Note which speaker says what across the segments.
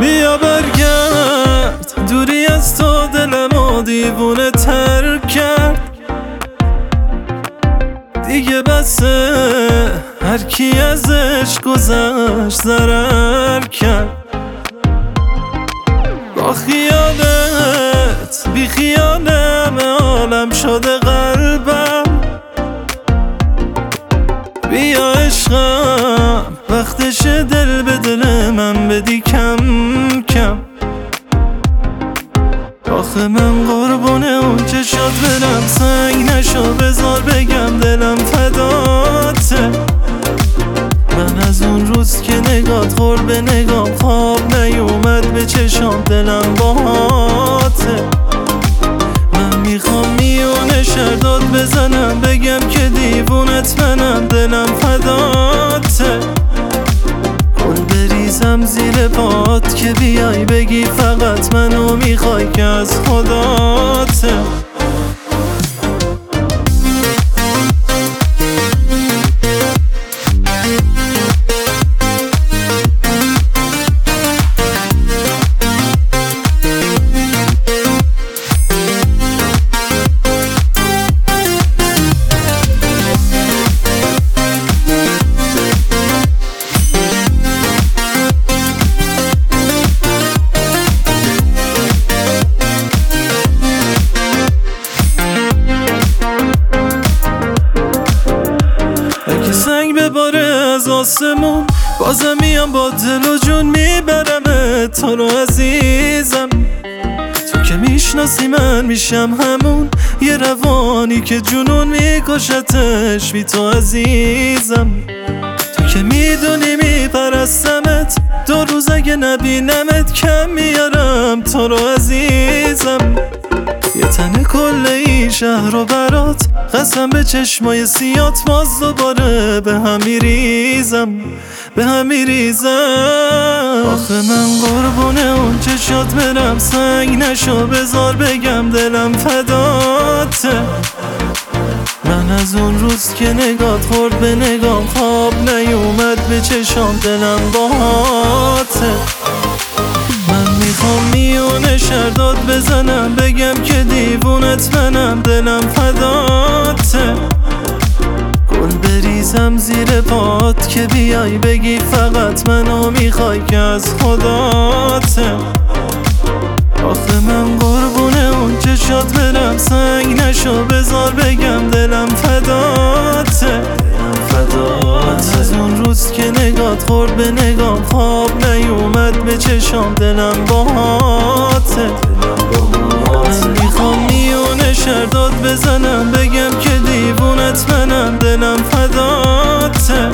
Speaker 1: بیا برگرد، دوری از تو دلمو دیوونه تر کرد. دیگه بسه، هر کی ازش گذشت ضرر کرد. با خیالت بی خیالم عالم شده قلبم. بیا عشقم، وقتش دل به دل من بدی کم کم. آخه من قربونه اون چشات برم، سنگ نشو بذار بگم دلم فداته. من از اون روز که نگات خورد به نگام، خواب نیومد به چشام، دلم باهاته. من میخوام میونه شرداد بزنم، بگم که دیوونت منم، دلم فداته. گل بریزم زیر پات که بیای بگی فقط منو میخوای که از خداته. سنگ بباره از آسمون، بازم میام با دل و جون میبرم تو رو عزیزم. تو که میشناسی من میشم همون یه روانی که جنون میکشتش بی تو عزیزم. تو که میدونی میپرستمت، 2 روز اگه نبینمت کم میارم تو رو عزیزم. یه تن کل این شهر رو برات، قسم به چشمای سیات باز دوباره به هم میریزم، به هم میریزم. آخه من قربونه اون چشات برم، سنگ نشو بذار بگم دلم فداته. من از اون روز که نگات خورد به نگام، خواب نیومد به چشام، دلم باهاته. من میخوام میونه شرداد بزنم، بگم که دیوونت منم، دلم فداته. گل بریزم زیر پات که بیای بگی فقط منو میخوای که از خداته. آخه من قربونه اون چشات برم، سنگ نشو بذار بگم دلم فداته. من از اون روز که نگات خورد به نگام، خواب نیومد به چشام، دلم باهاته. من میخوام میونه شرداد بزنم، بگم که دیوونت منم، دلم فداته.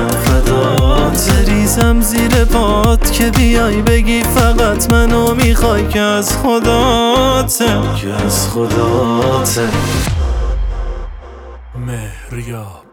Speaker 1: بریزم زیر پات که بیای بگی فقط منو میخوای که از خداته، که از خداته.
Speaker 2: مهریاب.